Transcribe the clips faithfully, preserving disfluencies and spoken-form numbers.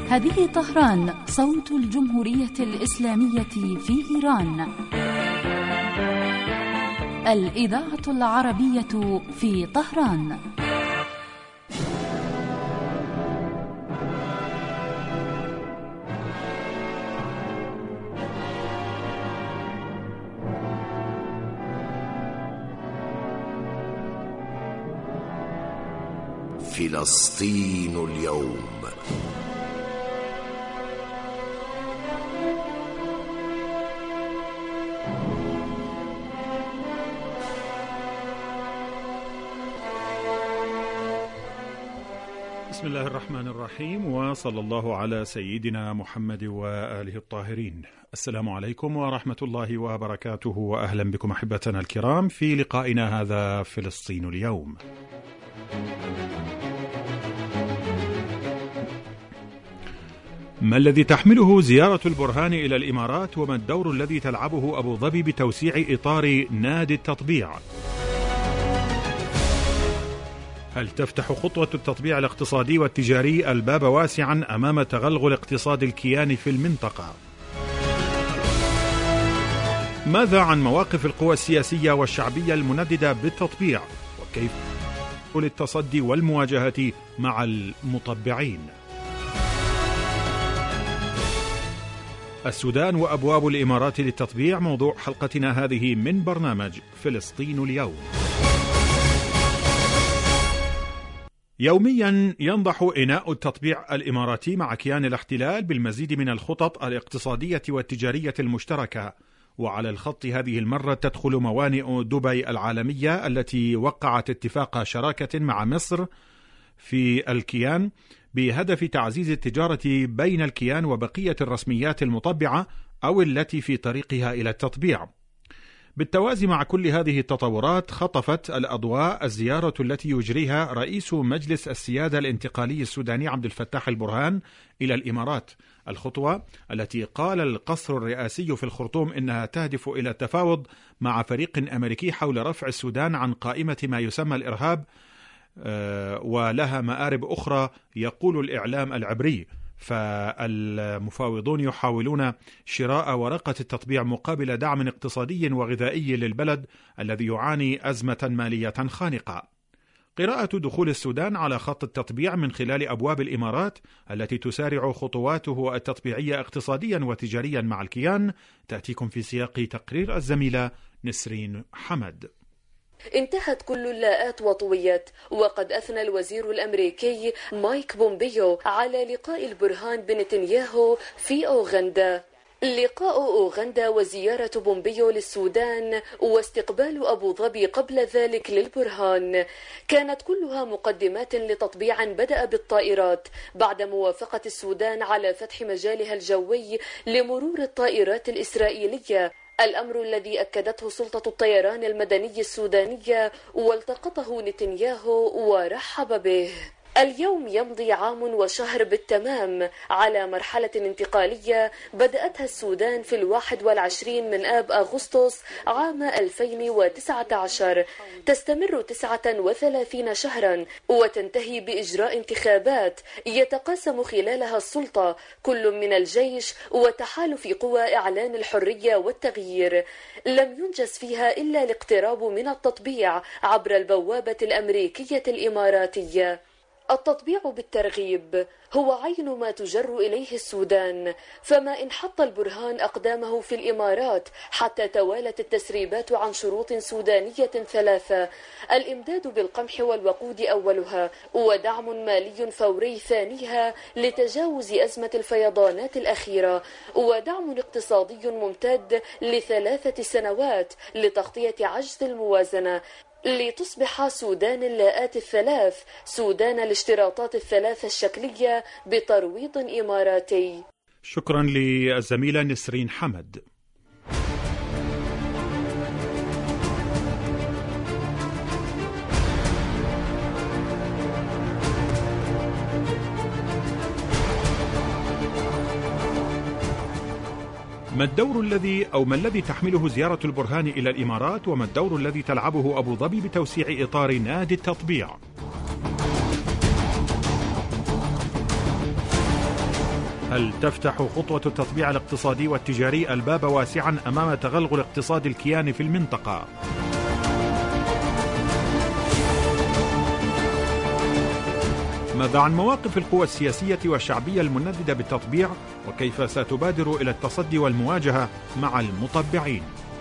هذه طهران، صوت الجمهورية الإسلامية في إيران. الإذاعة العربية في طهران. فلسطين اليوم. بسم الله الرحمن الرحيم، وصلى الله على سيدنا محمد وآله الطاهرين. السلام عليكم ورحمة الله وبركاته، وأهلا بكم أحبتنا الكرام في لقائنا هذا فلسطين اليوم. ما الذي تحمله زيارة البرهان إلى الإمارات، وما الدور الذي تلعبه أبو ظبي بتوسيع إطار نادي التطبيع؟ هل تفتح خطوة التطبيع الاقتصادي والتجاري الباب واسعا أمام تغلغل اقتصاد الكيان في المنطقة؟ ماذا عن مواقف القوى السياسية والشعبية المنددة بالتطبيع، وكيف التصدي والمواجهة مع المطبعين؟ السودان وأبواب الإمارات للتطبيع موضوع حلقتنا هذه من برنامج فلسطين اليوم. يوميا ينضح إناء التطبيع الإماراتي مع كيان الاحتلال بالمزيد من الخطط الاقتصادية والتجارية المشتركة، وعلى الخط هذه المرة تدخل موانئ دبي العالمية التي وقعت اتفاق شراكة مع مصر في الكيان بهدف تعزيز التجارة بين الكيان وبقية الرسميات المطبعة أو التي في طريقها إلى التطبيع. بالتوازي مع كل هذه التطورات، خطفت الأضواء الزيارة التي يجريها رئيس مجلس السيادة الانتقالي السوداني عبد الفتاح البرهان إلى الإمارات، الخطوة التي قال القصر الرئاسي في الخرطوم إنها تهدف إلى التفاوض مع فريق أمريكي حول رفع السودان عن قائمة ما يسمى الإرهاب، ولها مآرب أخرى يقول الإعلام العبري. فالمفاوضون يحاولون شراء ورقة التطبيع مقابل دعم اقتصادي وغذائي للبلد الذي يعاني أزمة مالية خانقة. قراءة دخول السودان على خط التطبيع من خلال أبواب الإمارات التي تسارع خطواته التطبيعية اقتصاديا وتجاريا مع الكيان تأتيكم في سياق تقرير الزميلة نسرين حمد. انتهت كل اللاءات وطويت، وقد أثنى الوزير الأمريكي مايك بومبيو على لقاء البرهان بنتنياهو في أوغندا. لقاء أوغندا وزيارة بومبيو للسودان واستقبال أبو ظبي قبل ذلك للبرهان كانت كلها مقدمات لتطبيع بدأ بالطائرات بعد موافقة السودان على فتح مجالها الجوي لمرور الطائرات الإسرائيلية، الأمر الذي أكدته سلطة الطيران المدني السودانية والتقطه نتنياهو ورحب به. اليوم يمضي عام وشهر بالتمام على مرحلة انتقالية بدأتها السودان في الواحد والعشرين من آب أغسطس عام ألفين وتسعة عشر، تستمر تسعة وثلاثين شهرا وتنتهي بإجراء انتخابات يتقاسم خلالها السلطة كل من الجيش وتحالف قوى إعلان الحرية والتغيير. لم ينجز فيها إلا الاقتراب من التطبيع عبر البوابة الأمريكية الإماراتية. التطبيع بالترغيب هو عين ما تجر إليه السودان، فما إن حط البرهان أقدامه في الإمارات حتى توالت التسريبات عن شروط سودانية ثلاثة: الإمداد بالقمح والوقود أولها، ودعم مالي فوري ثانيها لتجاوز أزمة الفيضانات الأخيرة، ودعم اقتصادي ممتد لثلاثة سنوات لتغطية عجز الموازنة، لتصبح سودان اللاءات الثلاث سودان الاشتراطات الثلاثة الشكلية بترويض إماراتي. شكرا للزميلة نسرين حمد. ما الدور الذي أو ما الذي تحمله زيارة البرهان إلى الإمارات، وما الدور الذي تلعبه أبو ظبي بتوسيع إطار نادي التطبيع؟ هل تفتح خطوة التطبيع الاقتصادي والتجاري الباب واسعا أمام تغلغل اقتصاد الكيان في المنطقة؟ ماذا عن مواقف القوى السياسية والشعبية المنددة بالتطبيع، وكيف ستبادر إلى التصدي والمواجهة مع المطبعين؟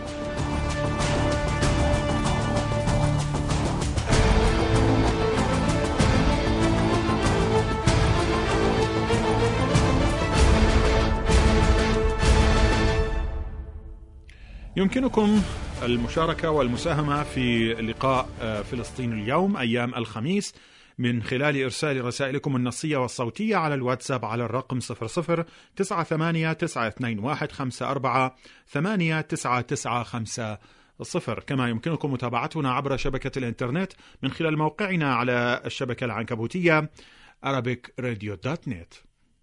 يمكنكم المشاركة والمساهمة في لقاء فلسطين اليوم أيام الخميس من خلال إرسال رسائلكم النصية والصوتية على الواتساب على الرقم صفر صفر تسعة ثمانية تسعة اثنين واحد خمسة أربعة ثمانية تسعة تسعة خمسة صفر. كما يمكنكم متابعتنا عبر شبكة الإنترنت من خلال موقعنا على الشبكة العنكبوتية arabic radio dot net.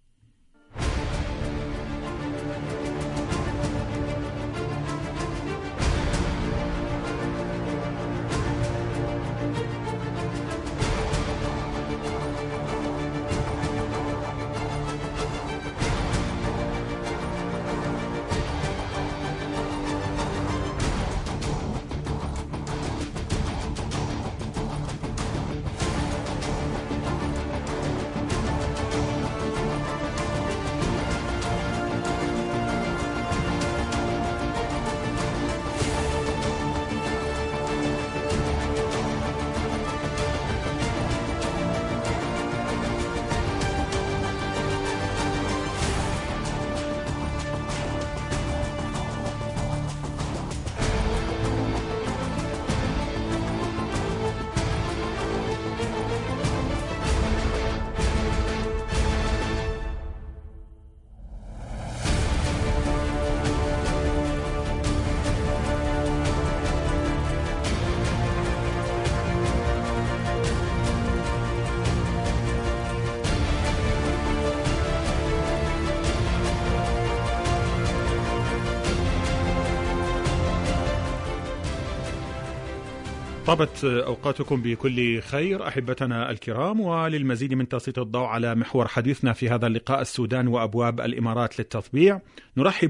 طابت أوقاتكم بكل خير أحبتنا الكرام، وللمزيد من تسليط الضوء على محور حديثنا في هذا اللقاء السودان وأبواب الإمارات للتطبيع، نرحب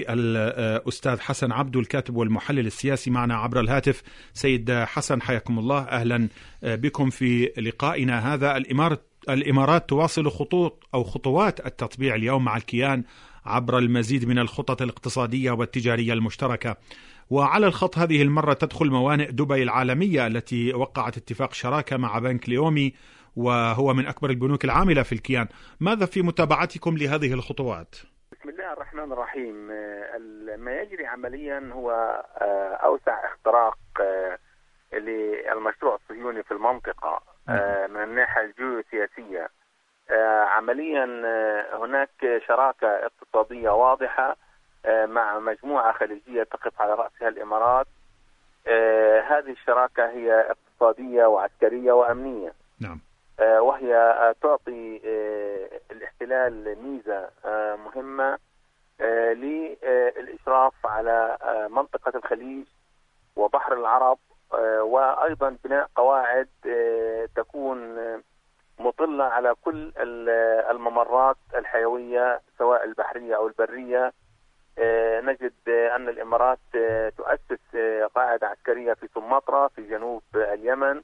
بالأستاذ حسن عبدو الكاتب والمحلل السياسي معنا عبر الهاتف. سيد حسن حياكم الله، أهلا بكم في لقائنا هذا. الإمارات الإمارات تواصل خطوط أو خطوات التطبيع اليوم مع الكيان عبر المزيد من الخطط الاقتصادية والتجارية المشتركة، وعلى الخط هذه المرة تدخل موانئ دبي العالمية التي وقعت اتفاق شراكة مع بنك ليومي وهو من أكبر البنوك العاملة في الكيان. ماذا في متابعتكم لهذه الخطوات؟ بسم الله الرحمن الرحيم. ما يجري عمليا هو أوسع اختراق للمشروع الصهيوني في المنطقة من الناحية الجيوسياسية. عمليا هناك شراكة اقتصادية واضحة مع مجموعة خليجية تقف على رأسها الإمارات. هذه الشراكة هي اقتصادية وعسكرية وأمنية. نعم. وهي تعطي الاحتلال ميزة مهمة للإشراف على منطقة الخليج وبحر العرب، وأيضا بناء قواعد تكون مطلة على كل الممرات الحيوية سواء البحرية أو البرية. نجد أن الإمارات تؤسس قاعدة عسكرية في سمطرة في جنوب اليمن،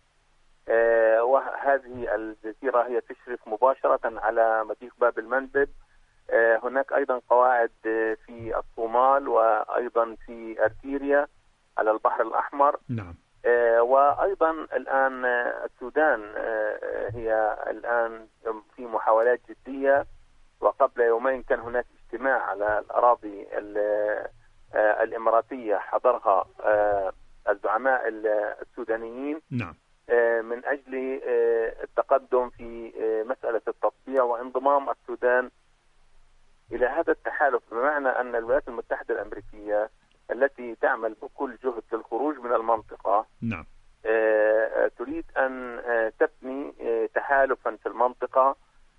وهذه الجزيرة هي تشرف مباشرة على مضيق باب المندب. هناك أيضا قواعد في الصومال وأيضا في أرتيريا على البحر الأحمر. نعم. وأيضا الآن السودان هي الآن في محاولات جدية، وقبل يومين كان هناك اجتماع على الأراضي الإماراتية حضرها الزعماء السودانيين. نعم. من أجل التقدم في مسألة التطبيع وانضمام السودان إلى هذا التحالف، بمعنى أن الولايات المتحدة الأمريكية التي تعمل بكل جهد للخروج من المنطقة نعم. تريد أن تبني تحالفا في المنطقة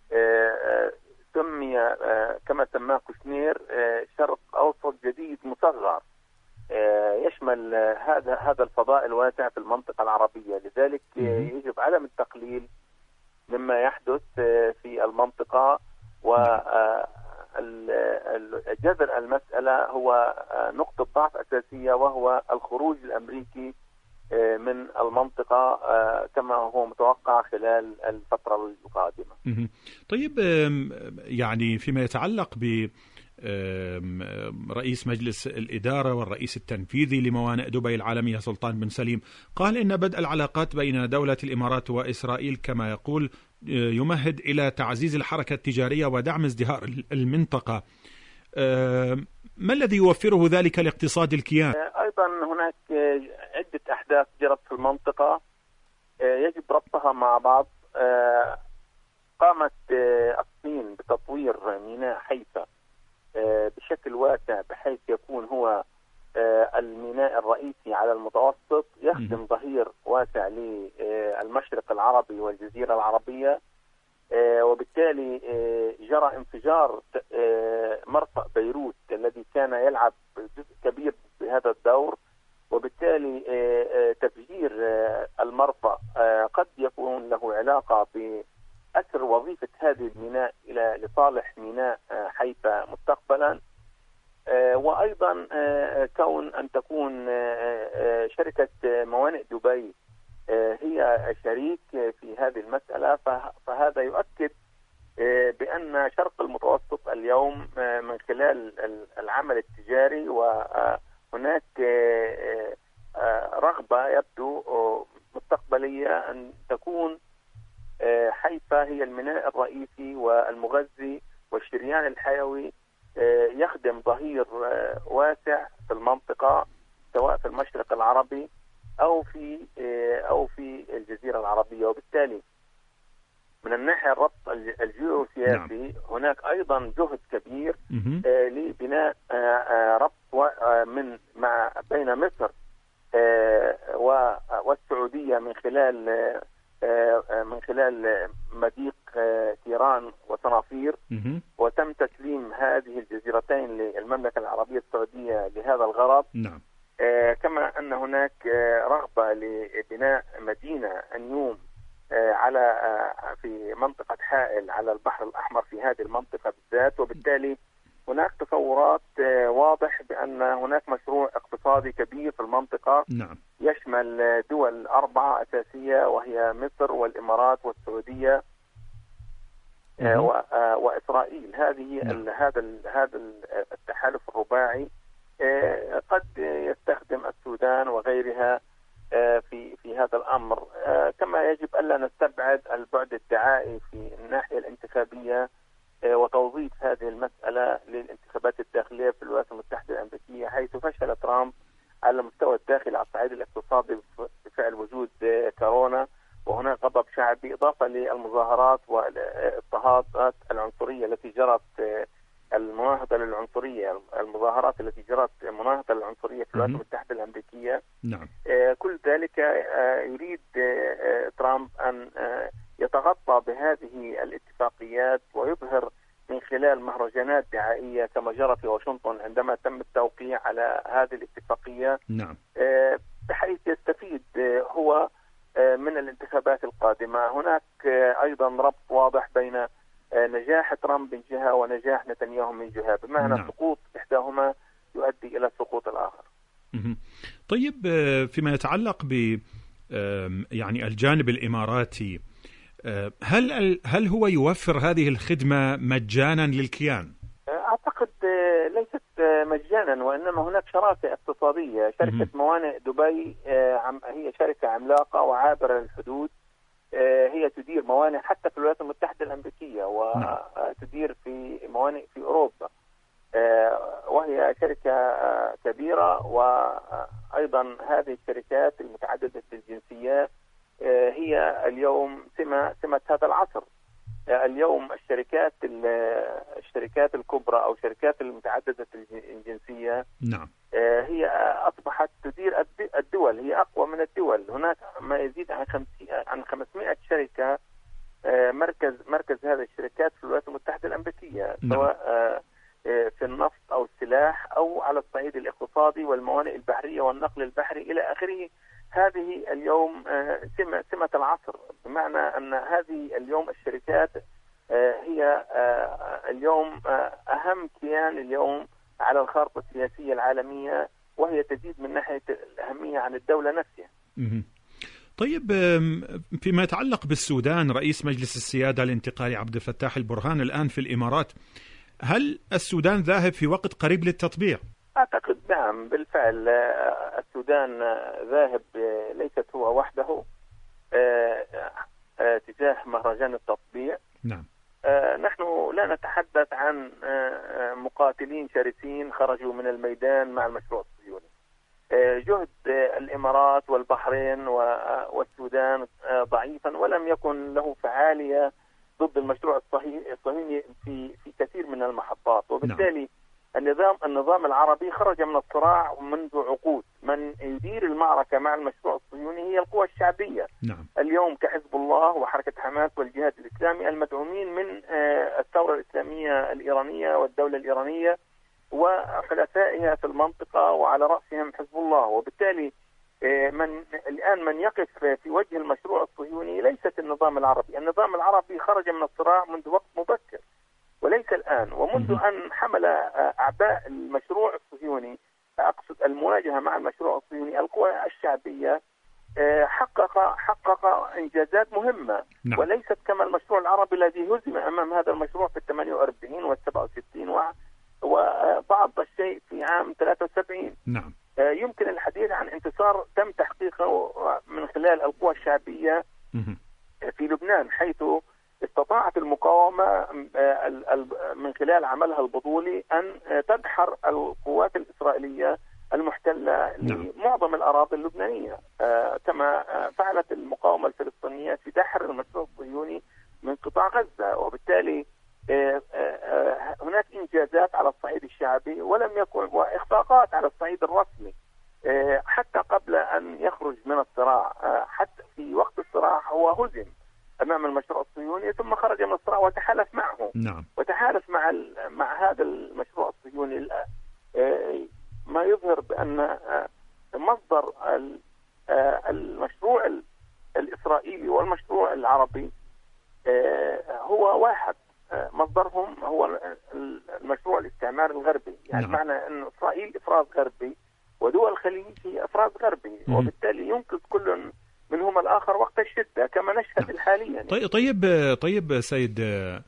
سمي كما سماه كوشنير شرق أوسط جديد مصغر، يشمل هذا هذا الفضاء الواسع في المنطقة العربية. لذلك يجب عدم التقليل مما يحدث في المنطقة، و جذر المسألة هو نقطة ضعف أساسية، وهو الخروج الأمريكي من المنطقة كما هو متوقع خلال الفترة القادمة. طيب، يعني فيما يتعلق ب رئيس مجلس الإدارة والرئيس التنفيذي لموانئ دبي العالمية سلطان بن سليم، قال إن بدء العلاقات بين دولة الإمارات وإسرائيل كما يقول يمهد إلى تعزيز الحركة التجارية ودعم ازدهار المنطقة. ما الذي يوفره ذلك لاقتصاد الكيان؟ أيضا هناك عدة أحداث جرت في المنطقة يجب ربطها مع بعض. قامت الصين بتطوير ميناء حيفا بشكل واسع، بحيث يكون هو الميناء الرئيسي على المتوسط، يخدم ظهير واسع للمشرق العربي والجزيرة العربية. وبالتالي جرى انفجار مرفأ بيروت الذي كان يلعب جزء كبير بهذا الدور، وبالتالي تفجير المرفأ قد يكون له علاقة بأثر وظيفة هذه الميناء إلى لصالح ميناء حيفا مستقبلا. وأيضا كون أن تكون شركة موانئ دبي هي شريك في هذه المسألة، فهذا يؤكد بأن شرق المتوسط اليوم من خلال العمل التجاري وهناك رغبة يبدو مستقبلية أن تكون حيفا هي الميناء الرئيسي والمغذي والشريان الحيوي، يخدم ظهير واسع في المنطقة سواء في المشرق العربي أو في أو في الجزيرة العربية. وبالتالي من الناحية الربط الجيوسياسي نعم. هناك أيضا جهد كبير لبناء ربط من مع بين مصر والسعودية من خلال من خلال مضيق تيران وصنافير، وتم تسليم هذه الجزيرتين للمملكة العربية السعودية لهذا الغرض. نعم. كما أن هناك رغبة لبناء مدينة أنيوم على في منطقة حائل على البحر الأحمر في هذه المنطقة بالذات. وبالتالي هناك تصورات واضح بأن هناك مشروع اقتصادي كبير في المنطقة نعم. يشمل دول أربعة أساسية، وهي مصر والإمارات والسعودية وإسرائيل. هذه نعم. هذا هذا التحالف الرباعي قد يستخدم السودان وغيرها في في هذا الأمر. كما يجب ألا نستبعد البعد الدعائي في الناحية الانتخابية وتوظيف هذه المسألة للانتخابات الداخلية في الولايات المتحدة الأمريكية، حيث فشل ترامب على المستوى الداخلي على الصعيد الاقتصادي بفعل وجود كورونا، وهناك غضب شعبي إضافة للمظاهرات والاضطهادات العنصرية التي جرت، المناهضة للعنصرية، المظاهرات التي جرت مناهضة للعنصرية في الولايات المتحدة الأمريكية. نعم. كل ذلك يريد ترامب أن يتغطى بهذه الاتفاقيات ويظهر من خلال مهرجانات دعائية كما جرى في واشنطن عندما تم التوقيع على هذه الاتفاقية. نعم. بحيث يستفيد هو من الانتخابات القادمة. هناك أيضا ربط واضح بين نجاح ترامب من جهة ونجاح نتنياهو من جهة، بمعنى نعم. سقوط إحداهما يؤدي إلى سقوط الآخر. طيب، فيما يتعلق ب يعني الجانب الإماراتي، هل هل هو يوفر هذه الخدمة مجانا للكيان؟ أعتقد ليست مجانا، وإنما هناك شراكة اقتصادية. شركة موانئ دبي هي شركة عملاقة وعابرة للحدود، هي تدير موانئ حتى في الولايات المتحدة الأمريكية وتدير في موانئ في أوروبا، وهي شركة كبيرة. وأيضا هذه الشركات المتعددة الجنسيات هي اليوم سمة سمة هذا العصر. اليوم الشركات الشركات الكبرى أو الشركات المتعددة الجنسية نعم. هي أصبحت تدير الدول، هي أقوى من الدول. هناك ما يزيد عن عن خمسمائة شركة مركز مركز هذه الشركات في الولايات المتحدة الأمريكية، نعم. سواء في النفط أو السلاح أو على الصعيد الاقتصادي والموانئ البحرية والنقل البحري إلى آخره. هذه اليوم سمة سمة العصر، بمعنى أن هذه اليوم الشركات هي اليوم أهم كيان اليوم على الخارطة السياسية العالمية، وهي تزيد من ناحية الأهمية عن الدولة نفسها. طيب، فيما يتعلق بالسودان، رئيس مجلس السيادة الانتقالي عبد الفتاح البرهان الآن في الإمارات، هل السودان ذاهب في وقت قريب للتطبيع؟ أعتقد نعم بالفعل السودان ذاهب، ليست هو وحده تجاه مهرجان التطبيع. نعم. نحن لا نتحدث عن مقاتلين شرسين خرجوا من الميدان مع المشروع الصهيوني. جهد الإمارات والبحرين والسودان ضعيفا، ولم يكن له فعالية ضد المشروع الصهيوني في في كثير من المحطات، وبالتالي النظام النظام العربي خرج من الصراع منذ عقود. من يدير المعركة مع المشروع الصهيوني هي القوى الشعبية. نعم. اليوم كحزب الله وحركة حماس والجهاد الإسلامي المدعومين من الثورة الإسلامية الإيرانية والدولة الإيرانية وحلفائها في المنطقة، وعلى رأسهم حزب الله. وبالتالي من الآن من يقف في وجه المشروع الصهيوني ليست النظام العربي. النظام العربي خرج من الصراع منذ وقت مبكر وليس الآن، ومنذ أن حمل أعباء المشروع الصهيوني، أقصد المواجهة مع المشروع الصهيوني، القوى الشعبية حقق حقق إنجازات مهمة. نعم. وليست كما المشروع العربي الذي هزم أمام هذا المشروع في الثمانية وأربعين والسبعة وستين وبعض الشيء في عام ثلاثة وسبعين. نعم. يمكن الحديث عن انتصار تم تحقيقه من خلال القوى الشعبية في لبنان، حيث استطاعت المقاومة من خلال عملها البطولي أن تدحر القوات الإسرائيلية المحتلة لمعظم الأراضي اللبنانية، كما فعلت المقاومة الفلسطينية في دحر المشروع الصهيوني من قطاع غزة. وبالتالي هناك إنجازات على الصعيد الشعبي، ولم يكن وإخفاقات على الصعيد الرسمي حتى قبل أن يخرج من الصراع. حتى في وقت الصراع هو هزم أمام المشروع الصهيوني، ثم خرج من الصراع وتحالف معه. نعم. وتحالف مع مع هذا المشروع الصهيوني، ما يظهر بأن مصدر المشروع الإسرائيلي والمشروع العربي هو واحد. مصدرهم هو المشروع الاستعمار الغربي، يعني نعم. معنى أن إسرائيل إفراز غربي ودول الخليج هي إفراز غربي، م- وبالتالي ينقذ كل منهما الآخر وقت الشدة كما نشهد نعم. حاليا. طيب طيب طيب سيد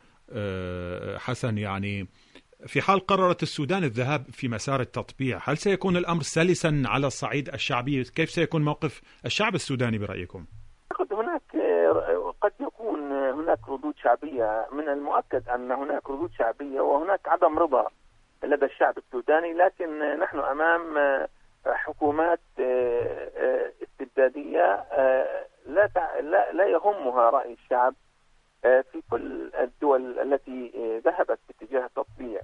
حسن، يعني في حال قررت السودان الذهاب في مسار التطبيع، هل سيكون الأمر سلسا على الصعيد الشعبي؟ كيف سيكون موقف الشعب السوداني برأيكم؟ هناك قد يكون هناك ردود شعبية، من المؤكد أن هناك ردود شعبية وهناك عدم رضا لدى الشعب السوداني، لكن نحن أمام حكومات استبدادية لا لا لا يهمها رأي الشعب في كل الدول التي ذهبت باتجاه التطبيع.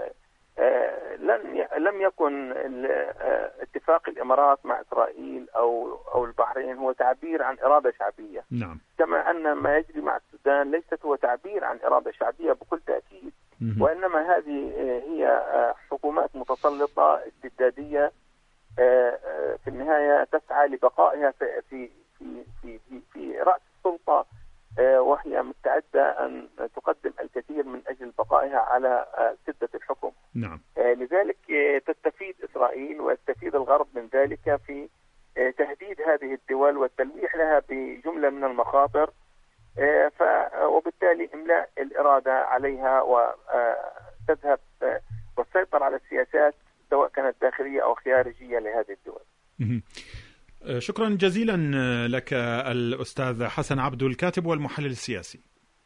لن لم يكن اتفاق الإمارات مع إسرائيل أو أو البحرين هو تعبير عن إرادة شعبية. نعم. كما أن ما يجري مع السودان ليست هو تعبير عن إرادة شعبية بكل تأكيد، م- وإنما هذه هي حكومات متسلطة استبدادية في النهاية تسعى لبقائها في في في في, في رأس السلطة، وهي مستعدة أن تقدم الكثير من أجل بقائها على سدة الحكم. نعم. لذلك تستفيد إسرائيل ويستفيد الغرب من ذلك في تهديد هذه الدول والتلويح لها بجملة من المخاطر، وبالتالي إملاء الإرادة عليها وتذهب والسيطرة على السياسات سواء كانت داخلية أو خارجية لهذه الدول. شكرا جزيلا لك الأستاذ حسن عبدو، الكاتب والمحلل السياسي.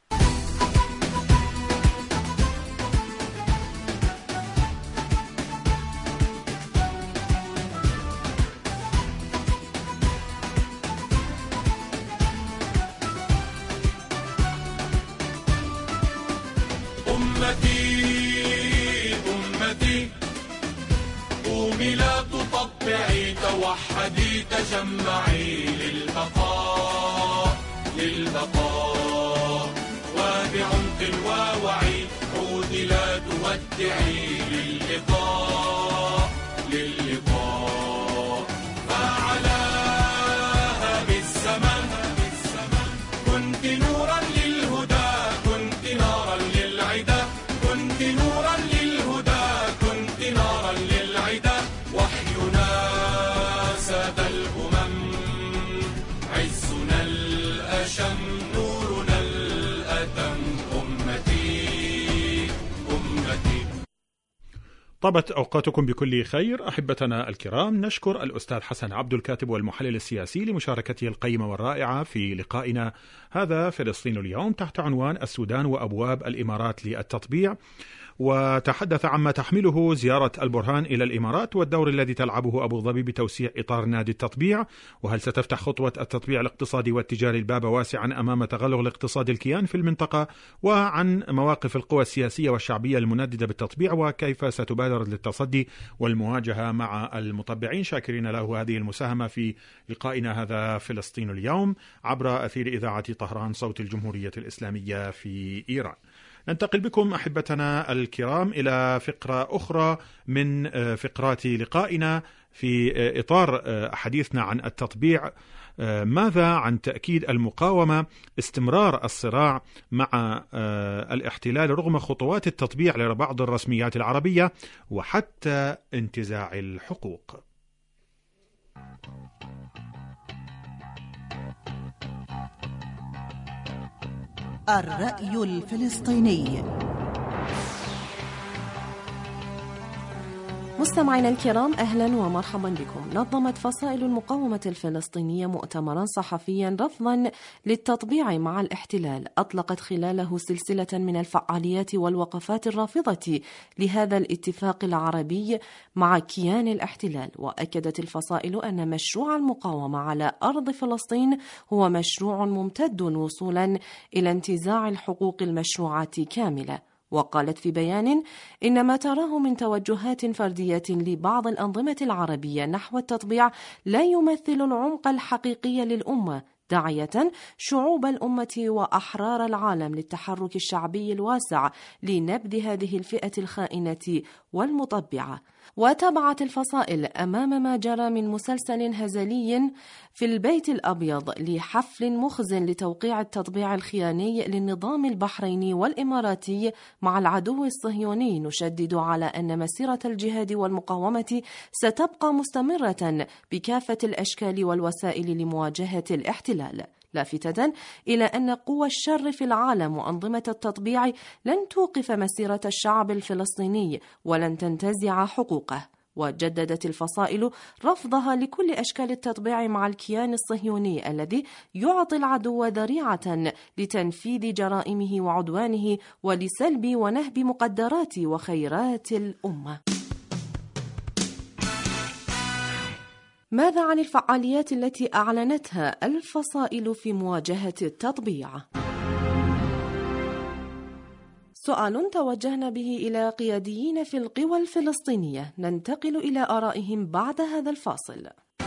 أمتي أمتي قومي لا تطبعي، توحدي تجمعي للبقاء للبقاء، وبعمق ووعي عودي لا تودعي، للقاء للقاء. فعلاها بالزمن كنت نورا للهدى، كنت نارا عزنا الأشم نورنا الأتم أمتي أمتي. طابت أوقاتكم بكل خير أحبتنا الكرام. نشكر الأستاذ حسن عبد الكاتب والمحلل السياسي لمشاركته القيمة والرائعة في لقائنا هذا فلسطين اليوم تحت عنوان السودان وأبواب الإمارات للتطبيع، وتحدث عما تحمله زيارة البرهان إلى الإمارات والدور الذي تلعبه أبو ظبي بتوسيع إطار نادي التطبيع، وهل ستفتح خطوة التطبيع الاقتصادي والتجاري الباب واسعا أمام تغلغل اقتصاد الكيان في المنطقة، وعن مواقف القوى السياسية والشعبية المنددة بالتطبيع وكيف ستبادر للتصدي والمواجهة مع المطبعين. شاكرين له هذه المساهمة في لقائنا هذا فلسطين اليوم عبر أثير إذاعة طهران صوت الجمهورية الإسلامية في إيران. ننتقل بكم أحبتنا الكرام إلى فقرة أخرى من فقرات لقائنا في إطار حديثنا عن التطبيع. ماذا عن تأكيد المقاومة استمرار الصراع مع الاحتلال رغم خطوات التطبيع لبعض الرسميات العربية وحتى انتزاع الحقوق؟ الرأي الفلسطيني. مستمعينا الكرام، أهلا ومرحبا بكم. نظمت فصائل المقاومة الفلسطينية مؤتمرا صحفيا رفضا للتطبيع مع الاحتلال، أطلقت خلاله سلسلة من الفعاليات والوقفات الرافضة لهذا الاتفاق العربي مع كيان الاحتلال. وأكدت الفصائل أن مشروع المقاومة على أرض فلسطين هو مشروع ممتد وصولا إلى انتزاع الحقوق المشروعة كاملة. وقالت في بيان إن ما تراه من توجهات فردية لبعض الأنظمة العربية نحو التطبيع لا يمثل العمق الحقيقي للأمة، داعية شعوب الأمة وأحرار العالم للتحرك الشعبي الواسع لنبذ هذه الفئة الخائنة والمطبعة. وتابعت الفصائل أمام ما جرى من مسلسل هزلي في البيت الأبيض لحفل مخزن لتوقيع التطبيع الخياني للنظام البحريني والإماراتي مع العدو الصهيوني، نشدد على أن مسيرة الجهاد والمقاومة ستبقى مستمرة بكافة الأشكال والوسائل لمواجهة الاحتلال، لافتة إلى أن قوى الشر في العالم وأنظمة التطبيع لن توقف مسيرة الشعب الفلسطيني ولن تنتزع حقوقه. وجددت الفصائل رفضها لكل أشكال التطبيع مع الكيان الصهيوني الذي يعطي العدو ذريعة لتنفيذ جرائمه وعدوانه ولسلب ونهب مقدرات وخيرات الأمة. ماذا عن الفعاليات التي أعلنتها الفصائل في مواجهة التطبيع؟ سؤال توجهنا به إلى قياديين في القوى الفلسطينية، ننتقل إلى آرائهم بعد هذا الفاصل.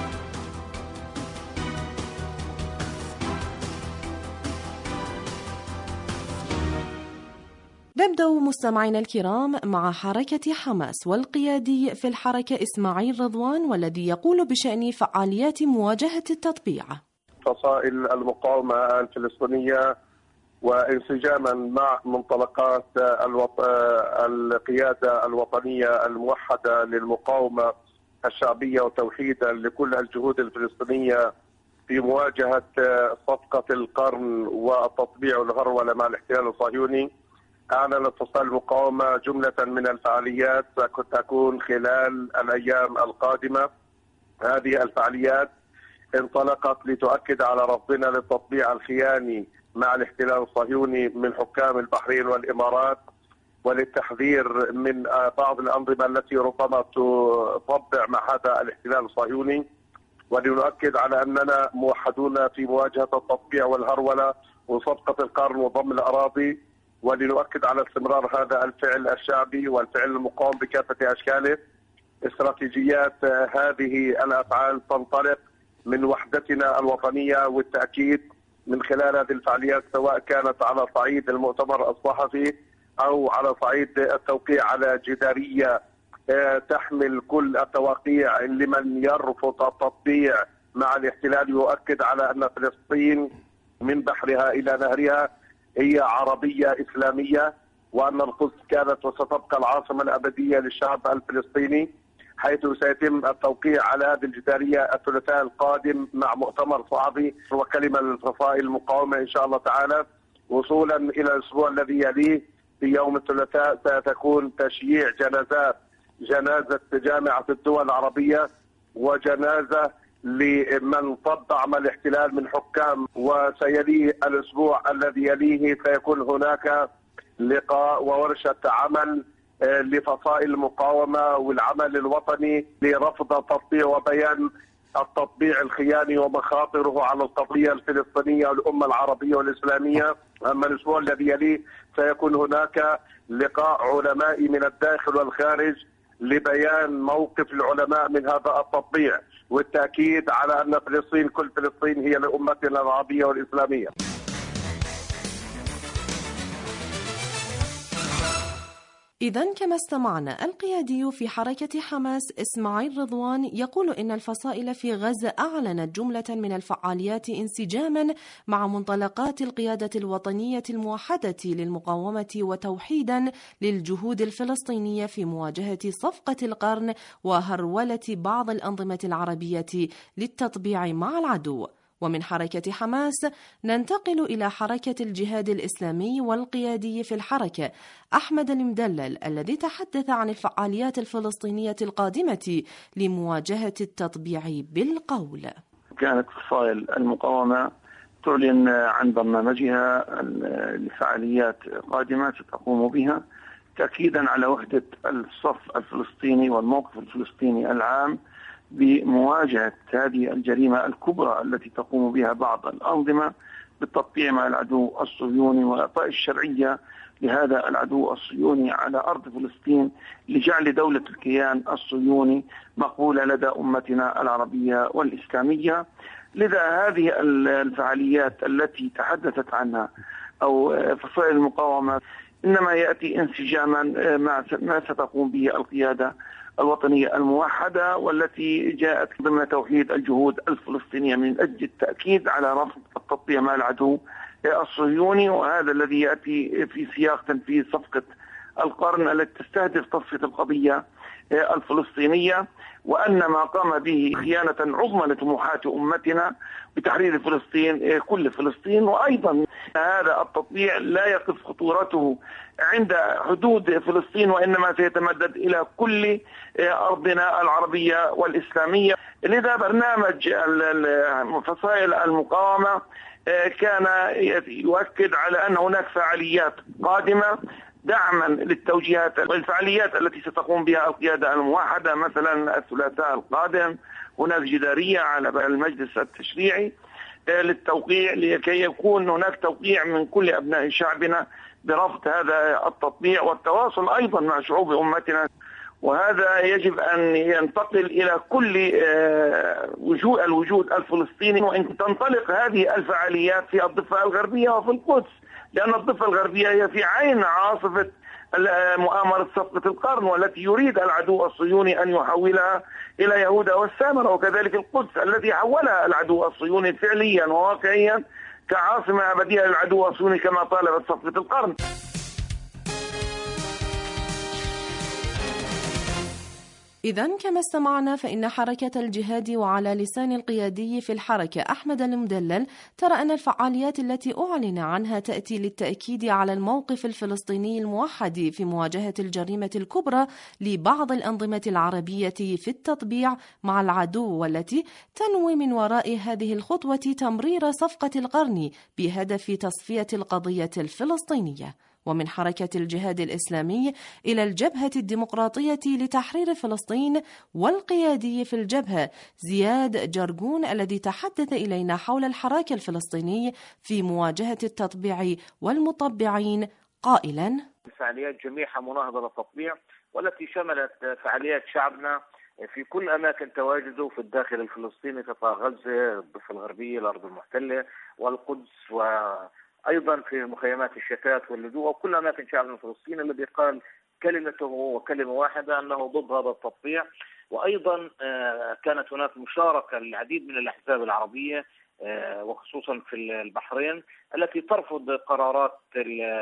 نبدأ مستمعينا الكرام مع حركة حماس والقيادي في الحركة إسماعيل رضوان، والذي يقول بشأن فعاليات مواجهة التطبيع. فصائل المقاومة الفلسطينية وانسجاما مع منطلقات الوط... القيادة الوطنية الموحدة للمقاومة الشعبية وتوحيدا لكل الجهود الفلسطينية في مواجهة صفقة القرن والتطبيع والهرولة مع الاحتلال الصهيوني، أعلنت فصائل المقاومة جملة من الفعاليات ستكون خلال الأيام القادمة. هذه الفعاليات انطلقت لتؤكد على رفضنا للتطبيع الخياني مع الاحتلال الصهيوني من حكام البحرين والإمارات، وللتحذير من بعض الأنظمة التي ربما تطبع مع هذا الاحتلال الصهيوني، ولنؤكد على أننا موحدون في مواجهة التطبيع والهرولة وصفقة القرن وضم الأراضي، ولنؤكد على استمرار هذا الفعل الشعبي والفعل المقاوم بكافة أشكاله. استراتيجيات هذه الأفعال تنطلق من وحدتنا الوطنية والتأكيد من خلال هذه الفعاليات، سواء كانت على صعيد المؤتمر الصحفي أو على صعيد التوقيع على جدارية تحمل كل التوقيع لمن يرفض التطبيع مع الاحتلال، يؤكد على أن فلسطين من بحرها إلى نهرها هي عربية إسلامية، وأن القدس كانت وستبقى العاصمة الأبدية للشعب الفلسطيني. حيث سيتم التوقيع على هذه الجدارية الثلاثاء القادم مع مؤتمر صحفي وكلمة للفصائل المقاومة إن شاء الله تعالى. وصولا إلى الأسبوع الذي يليه في يوم الثلاثاء ستكون تشييع جنازات، جنازة جامعة الدول العربية وجنازة لمن صد عمل الاحتلال من حكام. وسيليه الأسبوع الذي يليه سيكون هناك لقاء وورشة عمل لفصائل المقاومة والعمل الوطني لرفض تطبيع وبيان التطبيع الخياني ومخاطره على القضية الفلسطينية والأمة العربية والإسلامية. أما الأسبوع الذي يليه سيكون هناك لقاء علماء من الداخل والخارج لبيان موقف العلماء من هذا التطبيع والتأكيد على أن فلسطين كل فلسطين هي لأمتنا العربية والإسلامية. إذن كما استمعنا، القيادي في حركة حماس إسماعيل رضوان يقول إن الفصائل في غزة أعلنت جملة من الفعاليات انسجاما مع منطلقات القيادة الوطنية الموحدة للمقاومة وتوحيدا للجهود الفلسطينية في مواجهة صفقة القرن وهرولة بعض الأنظمة العربية للتطبيع مع العدو. ومن حركة حماس ننتقل إلى حركة الجهاد الإسلامي والقيادي في الحركة أحمد المدلل الذي تحدث عن الفعاليات الفلسطينية القادمة لمواجهة التطبيع بالقول. كانت فصائل المقاومة تعلن عن برنامجها لفعاليات قادمة ستقوم بها تأكيدا على وحدة الصف الفلسطيني والموقف الفلسطيني العام بمواجهة هذه الجريمة الكبرى التي تقوم بها بعض الأنظمة بالتطبيع مع العدو الصهيوني وإعطاء الشرعية لهذا العدو الصهيوني على أرض فلسطين لجعل دولة الكيان الصهيوني مقبولة لدى أمتنا العربية والإسلامية. لذا هذه الفعاليات التي تحدثت عنها أو فصائل المقاومة إنما يأتي انسجاما مع ما ستقوم به القيادة الوطنية الموحدة والتي جاءت ضمن توحيد الجهود الفلسطينية من أجل التأكيد على رفض التطبيع مع العدو الصهيوني، وهذا الذي يأتي في سياق تنفيذ صفقة القرن التي تستهدف تصفية القضية الفلسطينية، وأن ما قام به خيانة عظمى لطموحات أمتنا بتحرير فلسطين كل فلسطين. وأيضا هذا التطبيع لا يقف خطورته عند حدود فلسطين وإنما سيتمدد إلى كل أرضنا العربية والإسلامية. لذا برنامج فصائل المقاومة كان يؤكد على أن هناك فعاليات قادمة دعما للتوجيهات والفعاليات التي ستقوم بها القيادة الموحدة. مثلا الثلاثاء القادم هناك جدارية على المجلس التشريعي للتوقيع لكي يكون هناك توقيع من كل أبناء شعبنا برفض هذا التطبيع والتواصل أيضا مع شعوب أمتنا. وهذا يجب أن ينتقل إلى كل وجود الوجود الفلسطيني، وأن تنطلق هذه الفعاليات في الضفة الغربية وفي القدس، لأن الضفة الغربية هي في عين عاصفة مؤامرة صفقة القرن والتي يريد العدو الصهيوني أن يحولها إلى يهودا والسامرة، وكذلك القدس التي حولها العدو الصهيوني فعليا وواقعيا كعاصمة أبدية للعدو الصهيوني كما طالبت صفقة القرن. إذن كما استمعنا فإن حركة الجهاد وعلى لسان القيادي في الحركة أحمد المدلل ترى أن الفعاليات التي أعلن عنها تأتي للتأكيد على الموقف الفلسطيني الموحد في مواجهة الجريمة الكبرى لبعض الأنظمة العربية في التطبيع مع العدو، والتي تنوي من وراء هذه الخطوة تمرير صفقة القرن بهدف تصفية القضية الفلسطينية. ومن حركة الجهاد الإسلامي إلى الجبهة الديمقراطية لتحرير فلسطين والقيادي في الجبهة زياد جرجون الذي تحدث إلينا حول الحراك الفلسطيني في مواجهة التطبيع والمطبعين قائلا: فعاليات جميعها مناهضة للتطبيع والتي شملت فعاليات شعبنا في كل أماكن تواجده في الداخل الفلسطيني قطاع غزة، الضفة الغربية، الأرض المحتلة والقدس، و أيضا في مخيمات الشتات واللجوء وكل أماكن شعبنا الفلسطيني الذي قال كلمته وكلمة واحدة أنه ضد هذا التطبيع. وأيضا كانت هناك مشاركة للعديد من الأحزاب العربية وخصوصا في البحرين التي ترفض قرارات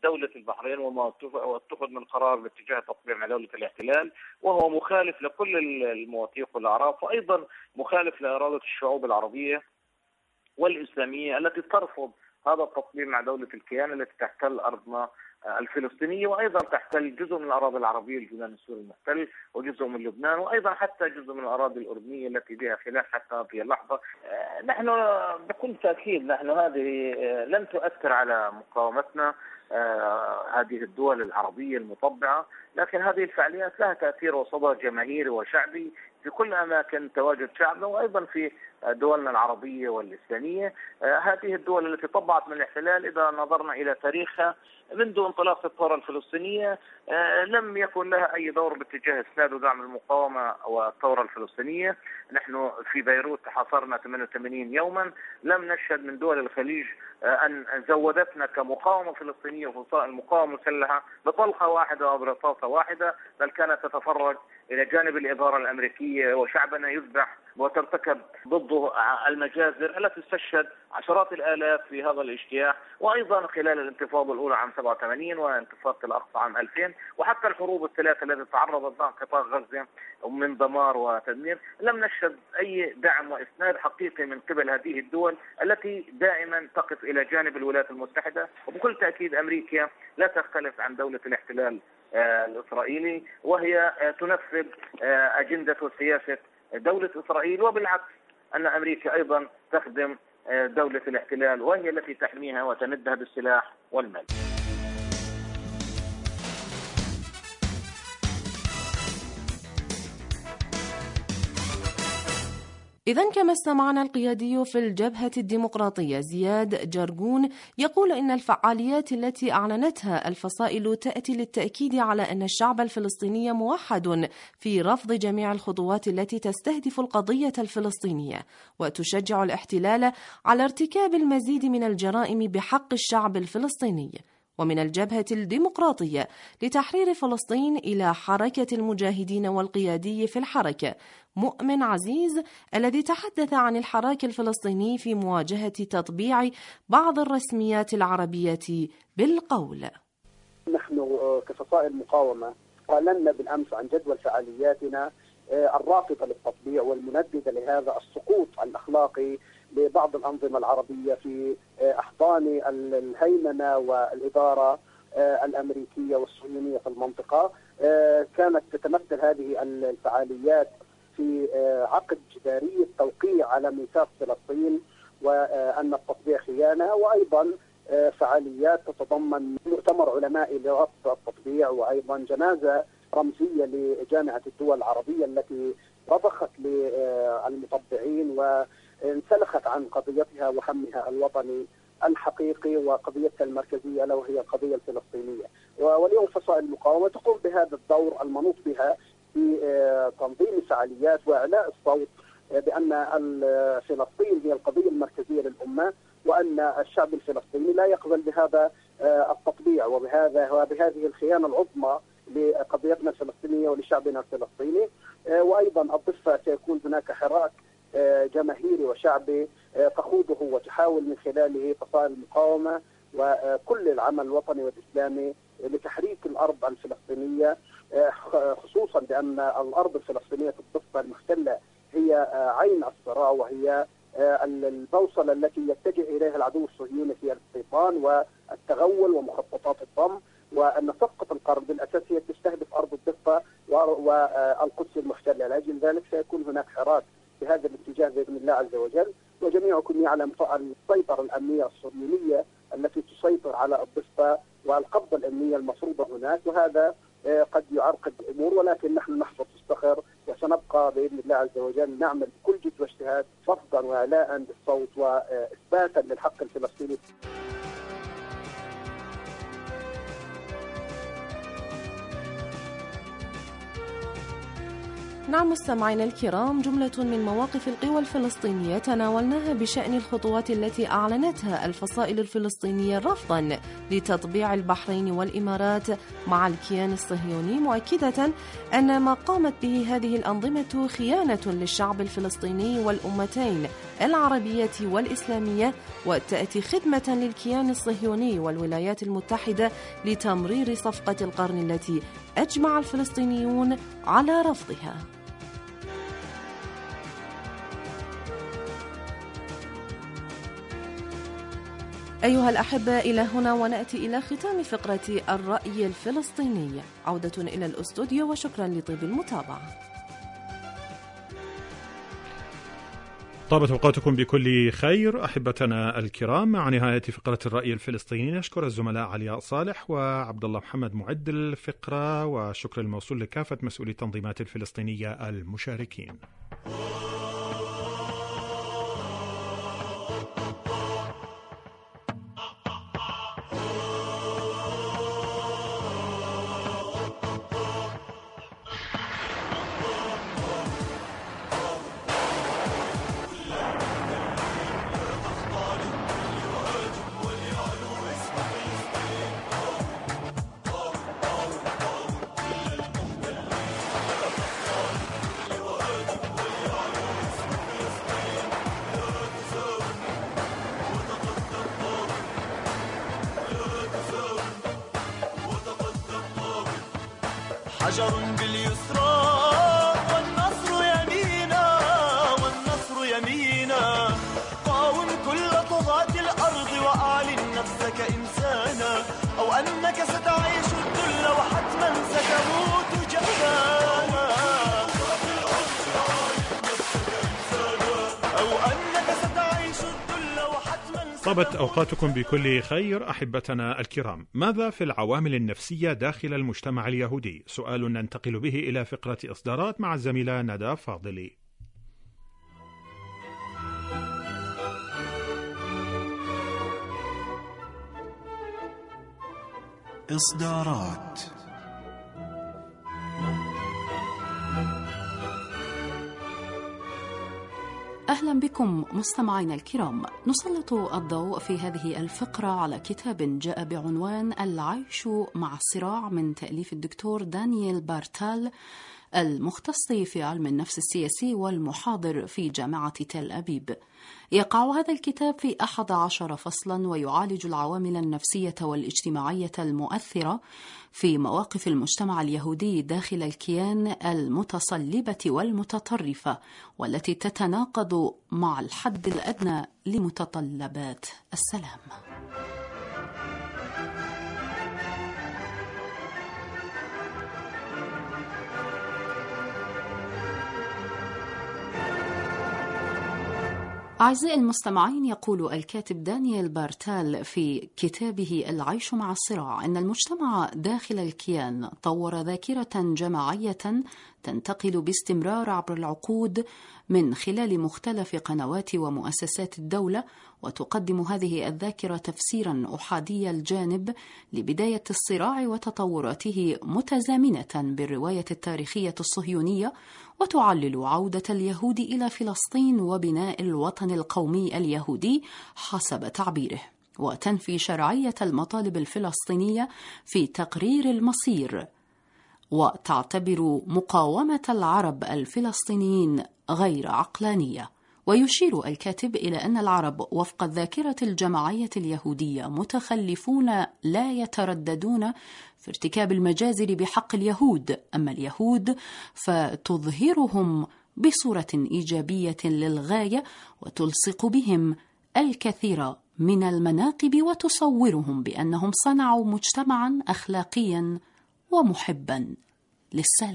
دولة البحرين وما اتخذ من قرار باتجاه تطبيع مع دولة الاحتلال، وهو مخالف لكل المواثيق والأعراف، وأيضا مخالف لإرادة الشعوب العربية والإسلامية التي ترفض هذا التطبيع مع دولة الكيان التي تحتل أرضنا الفلسطينية، وأيضا تحتل جزء من الأراضي العربية، الجولان السوري المحتل، وجزء من لبنان، وأيضا حتى جزء من الأراضي الأردنية التي بها خلاف حتى هذه اللحظة. نحن بكل تأكيد نحن هذه لن تؤثر على مقاومتنا هذه الدول العربية المطبعة، لكن هذه الفعاليات لها تأثير وصدى جماهيري وشعبي في كل أماكن تواجد شعبنا، وأيضا في دولنا العربية والإسلامية. هذه الدول التي طبعت من الاحتلال إذا نظرنا إلى تاريخها منذ انطلاق الثورة الفلسطينية لم يكن لها أي دور باتجاه إسناد ودعم المقاومة والثورة الفلسطينية. نحن في بيروت حاصرنا ثمانية وثمانين يوما، لم نشهد من دول الخليج أن زودتنا كمقاومة فلسطينية وفصائل مقاومة مسلحة بطلقة واحدة أو برصاصة واحدة، بل كانت تتفرج إلى جانب الإدارة الأمريكية وشعبنا يذبح وترتكب ضده المجازر التي استشهد عشرات الآلاف في هذا الاجتياح، وأيضا خلال الانتفاضة الأولى عام سبعة وثمانين وانتفاضة الأقصى عام ألفين، وحتى الحروب الثلاثة التي تعرضت لها قطاع غزة من دمار وتدمير. لم نشهد أي دعم وإسناد حقيقي من قبل هذه الدول التي دائما تقف إلى جانب الولايات المتحدة، وبكل تأكيد أمريكا لا تختلف عن دولة الاحتلال الإسرائيلي، وهي تنفذ أجندة وسياسة دولة إسرائيل، وبالعكس أن أمريكا أيضا تخدم دولة الاحتلال وهي التي تحميها وتمدها بالسلاح والمال. إذن كما استمعنا القيادي في الجبهة الديمقراطية زياد جرجون يقول إن الفعاليات التي أعلنتها الفصائل تأتي للتأكيد على أن الشعب الفلسطيني موحد في رفض جميع الخطوات التي تستهدف القضية الفلسطينية، وتشجع الاحتلال على ارتكاب المزيد من الجرائم بحق الشعب الفلسطيني. ومن الجبهة الديمقراطية لتحرير فلسطين إلى حركة المجاهدين والقيادي في الحركة مؤمن عزيز الذي تحدث عن الحراك الفلسطيني في مواجهة تطبيع بعض الرسميات العربية بالقول: نحن كفصائل مقاومة أعلنا بالأمس عن جدول فعالياتنا الرافضة للتطبيع والمنددة لهذا السقوط الأخلاقي لبعض الأنظمة العربية في أحضان الهيمنة والإدارة الأمريكية والصهيونية في المنطقة. كانت تتمثل هذه الفعاليات في عقد جداري التوقيع على ميثاق فلسطين وأن التطبيع خيانة، وأيضا فعاليات تتضمن مؤتمر علمائي لرفض التطبيع، وأيضا جنازة رمزية لجامعة الدول العربية التي رضخت للمطبعين وانسلخت عن قضيتها وهمها الوطني الحقيقي وقضيتها المركزية له هي القضية الفلسطينية. واليوم فصائل المقاومة تقوم بهذا الدور المنوط بها في تنظيم الفعاليات وإعلاء الصوت بأن فلسطين هي القضية المركزية للأمة، وأن الشعب الفلسطيني لا يقبل بهذا التطبيع وبهذا وبهذه الخيانة العظمى لقضيتنا الفلسطينية ولشعبنا الفلسطيني. وأيضا الضفة سيكون هناك حراك جماهيري وشعبي تخوضه وتحاول من خلاله فصائل المقاومة وكل العمل الوطني والإسلامي لتحريك الأرض الفلسطينية، خصوصا بأن الأرض الفلسطينية في الضفة المحتلة هي عين الصراع وهي البوصلة التي يتجه إليها العدو الصهيوني في الاستيطان والتغول ومخططات الضم، وأن صفقة القرن بالأساس هي تستهدف أرض الضفة والقدس المحتلة. لأجل ذلك سيكون هناك حراك في هذا الاتجاه بإذن الله عز وجل. وجميعكم يعلم السيطرة الأمنية الصهيونية التي تسيطر على الضفة والقبضة الأمنية المفروضة هناك، وهذا قد يعرقل الأمور، ولكن نحن نحفظ الصخر وسنبقى بإذن الله عز وجل نعمل بكل جد واجتهاد رفضا وإعلاء بالصوت وإثباتا للحق الفلسطيني. نعم مستمعينا الكرام، جملة من مواقف القوى الفلسطينية تناولناها بشأن الخطوات التي أعلنتها الفصائل الفلسطينية رفضا لتطبيع البحرين والإمارات مع الكيان الصهيوني، مؤكدة أن ما قامت به هذه الأنظمة خيانة للشعب الفلسطيني والأمتين العربية والإسلامية، وتأتي خدمة للكيان الصهيوني والولايات المتحدة لتمرير صفقة القرن التي أجمع الفلسطينيون على رفضها. أيها الأحبة، إلى هنا ونأتي إلى ختام فقرة الرأي الفلسطيني. عودة إلى الأستوديو وشكرا لطيب المتابعة. طابت أوقاتكم بكل خير أحبتنا الكرام. مع نهاية فقرة الرأي الفلسطيني نشكر الزملاء علياء صالح وعبد الله محمد معد الفقرة، وشكر الموصول لكافة مسؤولي التنظيمات الفلسطينية المشاركين. حجر باليسرى والنصر يمينا والنصر يمينا، قاوم كل طغاة الأرض وأعلن نفسك إنسانا، أو أنك ستعيش الذل وحتما ستموت جبانا، أو أنك ستعيش الذل وحتما. طابت أوقاتكم بكل خير أحبتنا الكرام. ماذا في العوامل النفسية داخل المجتمع اليهودي؟ سؤال ننتقل به إلى فقرة إصدارات مع الزميلة ندى فاضلي. إصدارات. أهلا بكم مستمعينا الكرام. نسلط الضوء في هذه الفقرة على كتاب جاء بعنوان العيش مع الصراع من تأليف الدكتور دانييل بارتال، المختص في علم النفس السياسي والمحاضر في جامعة تل أبيب. يقع هذا الكتاب في أحد عشر فصلا، ويعالج العوامل النفسية والاجتماعية المؤثرة في مواقف المجتمع اليهودي داخل الكيان المتصلبة والمتطرفة، والتي تتناقض مع الحد الأدنى لمتطلبات السلام. أعزائي المستمعين، يقول الكاتب دانييل بارتال في كتابه العيش مع الصراع إن المجتمع داخل الكيان طور ذاكرة جماعية تنتقل باستمرار عبر العقود من خلال مختلف قنوات ومؤسسات الدولة، وتقدم هذه الذاكرة تفسيرا أحادي الجانب لبداية الصراع وتطوراته متزامنة بالرواية التاريخية الصهيونية، وتعلل عودة اليهود إلى فلسطين وبناء الوطن القومي اليهودي حسب تعبيره، وتنفي شرعية المطالب الفلسطينية في تقرير المصير، وتعتبر مقاومة العرب الفلسطينيين غير عقلانية. ويشير الكاتب إلى أن العرب وفق الذاكرة الجماعية اليهودية متخلفون لا يترددون في ارتكاب المجازر بحق اليهود، أما اليهود فتظهرهم بصورة إيجابية للغاية وتلصق بهم الكثير من المناقب، وتصورهم بأنهم صنعوا مجتمعا أخلاقيا ومحبا للسلام.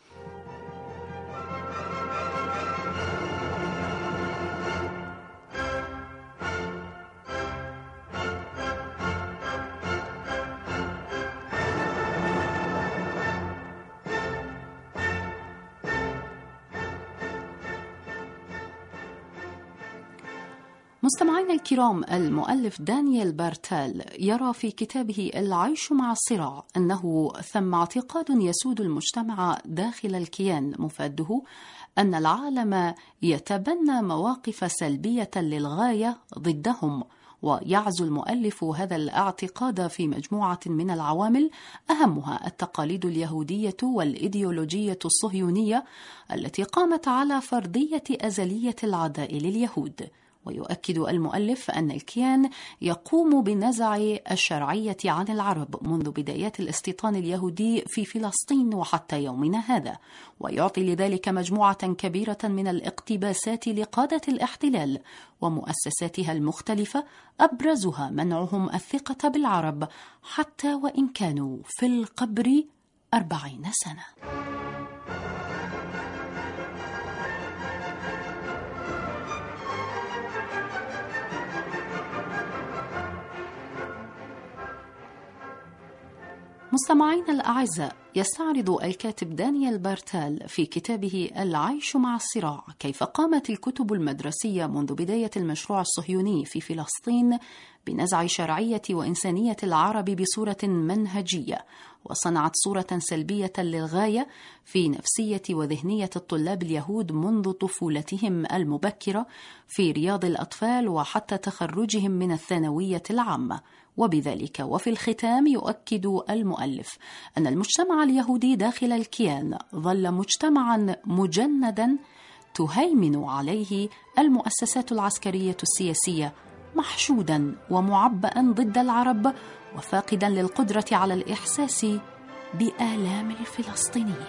مستمعينا الكرام، المؤلف دانييل بارتال يرى في كتابه العيش مع الصراع أنه ثم اعتقاد يسود المجتمع داخل الكيان مفاده أن العالم يتبنى مواقف سلبية للغاية ضدهم، ويعزو المؤلف هذا الاعتقاد في مجموعة من العوامل أهمها التقاليد اليهودية والإيديولوجية الصهيونية التي قامت على فرضية أزلية العداء لليهود. ويؤكد المؤلف أن الكيان يقوم بنزع الشرعية عن العرب منذ بدايات الاستيطان اليهودي في فلسطين وحتى يومنا هذا، ويعطي لذلك مجموعة كبيرة من الاقتباسات لقادة الاحتلال ومؤسساتها المختلفة، أبرزها منعهم الثقة بالعرب حتى وإن كانوا في القبر أربعين سنة. مستمعينا الأعزاء، يستعرض الكاتب دانيال بارتال في كتابه العيش مع الصراع كيف قامت الكتب المدرسية منذ بداية المشروع الصهيوني في فلسطين بنزع شرعية وإنسانية العرب بصورة منهجية، وصنعت صورة سلبية للغاية في نفسية وذهنية الطلاب اليهود منذ طفولتهم المبكرة في رياض الأطفال وحتى تخرجهم من الثانوية العامة. وبذلك وفي الختام يؤكد المؤلف أن المجتمع اليهودي داخل الكيان ظل مجتمعا مجندا تهيمن عليه المؤسسات العسكرية السياسية، محشودا ومعبأ ضد العرب وفاقدا للقدرة على الإحساس بآلام الفلسطينيين.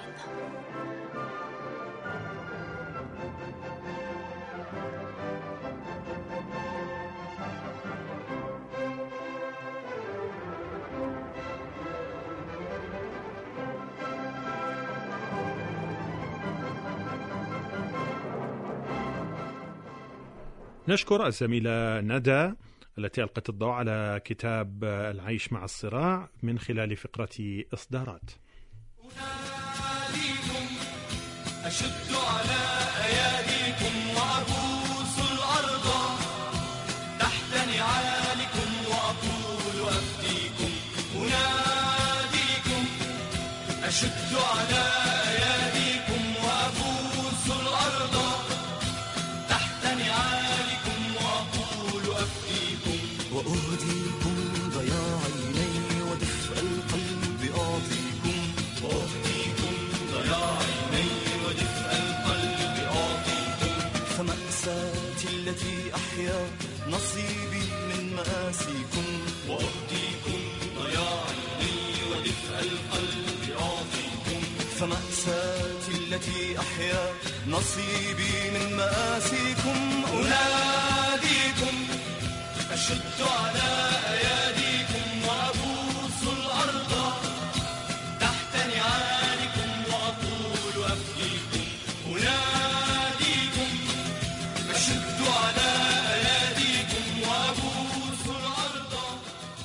نشكر الزميلة ندى التي ألقت الضوء على كتاب العيش مع الصراع من خلال فقرة إصدارات. أشد على أياديكم وأبوس الأرض تحت نعالكم وأقول أفديكم أناديكم. أشد على أياديكم وأبوس الأرض تحت نعالكم وأقول أفديكم. وأهديكم ضياع عيني ودفء القلب أعطيكم. وأهديكم ضياع عيني ودفء القلب أعطيكم. فمأساتي التي أحيا نصيبي من مآسيكم. وأهديكم ضياع عيني ودفء القلب أعطيكم. فمأساتي التي أحيا نصيبي من مآسيكم. أناديكم أشد على أياديكم وأبوس الأرض تحت نعالكم وأقول أفديكم. أناديكم أشد على أياديكم وأبوس الأرض.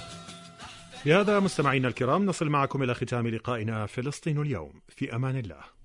بهذا مستمعينا الكرام نصل معكم إلى ختام لقائنا فلسطين اليوم. في أمان الله.